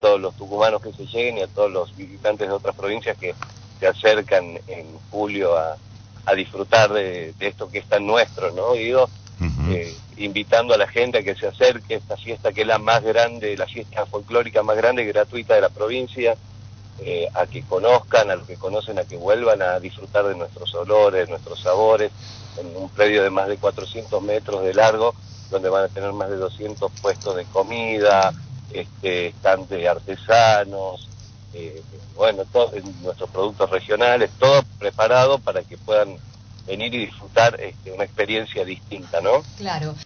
todos los tucumanos que se lleguen y a todos los visitantes de otras provincias que se acercan en julio a disfrutar de esto que es tan nuestro, ¿no? Digo, invitando a la gente a que se acerque a esta fiesta que es la más grande, la fiesta folclórica más grande y gratuita de la provincia, a que conozcan, a los que conocen, a que vuelvan a disfrutar de nuestros olores, nuestros sabores, en un predio de más de 400 metros de largo, donde van a tener más de 200 puestos de comida, estantes de artesanos, bueno, todos nuestros productos regionales, todo preparado para que puedan venir y disfrutar una experiencia distinta, ¿no? Claro.